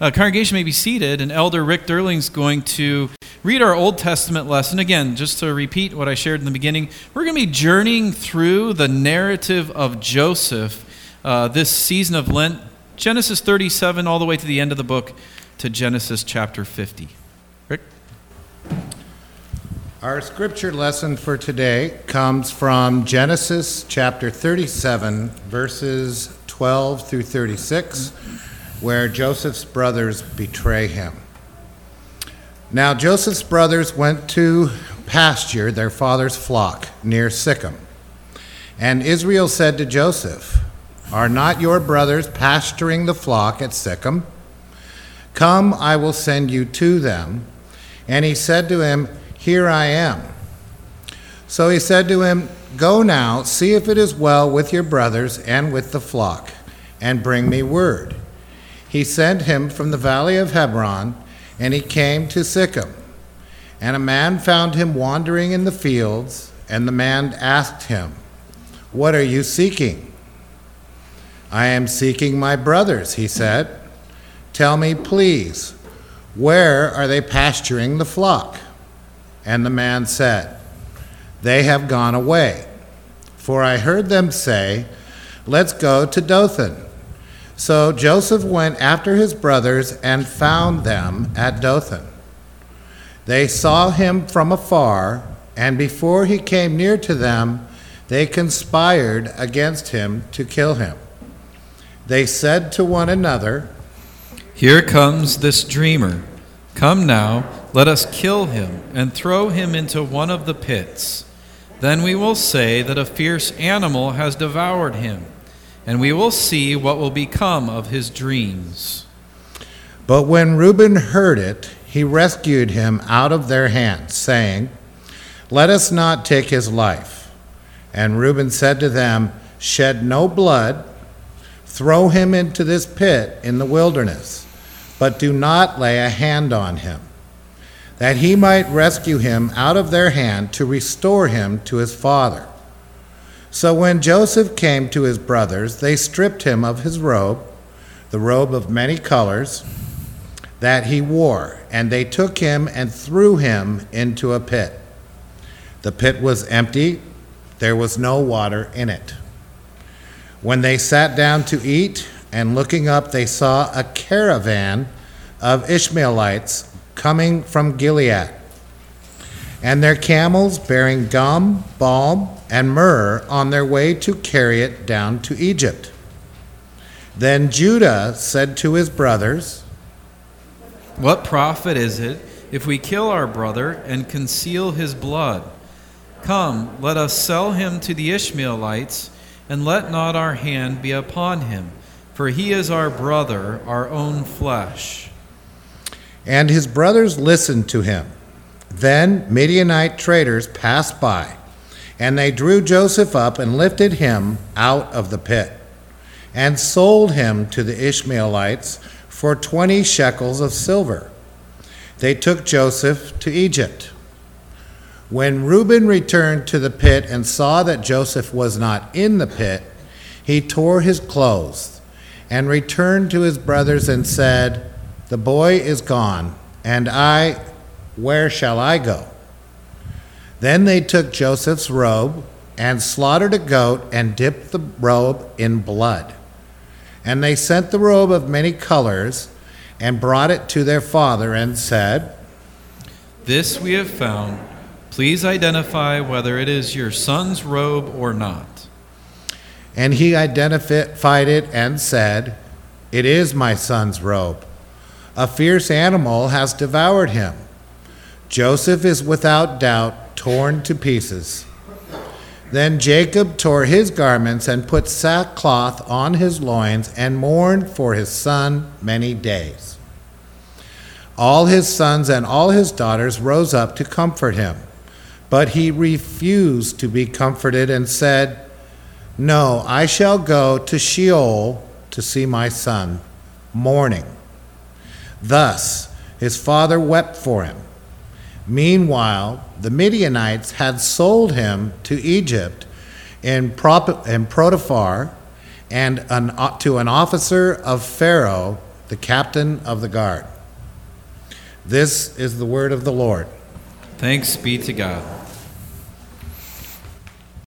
Congregation may be seated, and Elder Rick Derling's going to read our Old Testament lesson. Again, just to repeat what I shared in the beginning, we're going to be journeying through the narrative of Joseph this season of Lent, Genesis 37 all the way to the end of the book, to Genesis chapter 50. Rick? Our scripture lesson for today comes from Genesis chapter 37, verses 12 through 36, where Joseph's brothers betray him. Now Joseph's brothers went to pasture their father's flock near Shechem. And Israel said to Joseph, "Are not your brothers pasturing the flock at Shechem? Come, I will send you to them." And he said to him, "Here I am." So he said to him, "Go now, see if it is well with your brothers and with the flock, and bring me word." He sent him from the valley of Hebron, and he came to Shechem. And a man found him wandering in the fields, and the man asked him, "What are you seeking?" "I am seeking my brothers," he said. "Tell me, please, where are they pasturing the flock?" And the man said, "They have gone away. For I heard them say, 'Let's go to Dothan.'" So Joseph went after his brothers and found them at Dothan. They saw him from afar, and before he came near to them, they conspired against him to kill him. They said to one another, "Here comes this dreamer. Come now, let us kill him and throw him into one of the pits. Then we will say that a fierce animal has devoured him, and we will see what will become of his dreams." But when Reuben heard it, he rescued him out of their hands, saying, "Let us not take his life." And Reuben said to them, "Shed no blood. Throw him into this pit in the wilderness, but do not lay a hand on him, that he might rescue him out of their hand to restore him to his father." So when Joseph came to his brothers, they stripped him of his robe, the robe of many colors, that he wore, and they took him and threw him into a pit. The pit was empty, there was no water in it. When they sat down to eat, and looking up, they saw a caravan of Ishmaelites coming from Gilead, and their camels bearing gum, balm, and myrrh on their way to carry it down to Egypt. Then Judah said to his brothers, "What profit is it if we kill our brother and conceal his blood? Come, let us sell him to the Ishmaelites, and let not our hand be upon him, for he is our brother, our own flesh." And his brothers listened to him. Then Midianite traders passed by, and they drew Joseph up and lifted him out of the pit, and sold him to the Ishmaelites for 20 shekels of silver. They took Joseph to Egypt. When Reuben returned to the pit and saw that Joseph was not in the pit, he tore his clothes and returned to his brothers and said, "The boy is gone, and where shall I go?" Then they took Joseph's robe and slaughtered a goat and dipped the robe in blood. And they sent the robe of many colors and brought it to their father and said, "This we have found. Please identify whether it is your son's robe or not." And he identified it and said, "It is my son's robe. A fierce animal has devoured him. Joseph is without doubt torn to pieces." Then Jacob tore his garments and put sackcloth on his loins and mourned for his son many days. All his sons and all his daughters rose up to comfort him, but he refused to be comforted and said, "No, I shall go to Sheol to see my son, mourning." Thus his father wept for him. Meanwhile, the Midianites had sold him to Egypt in Potiphar and to an officer of Pharaoh, the captain of the guard. This is the word of the Lord. Thanks be to God.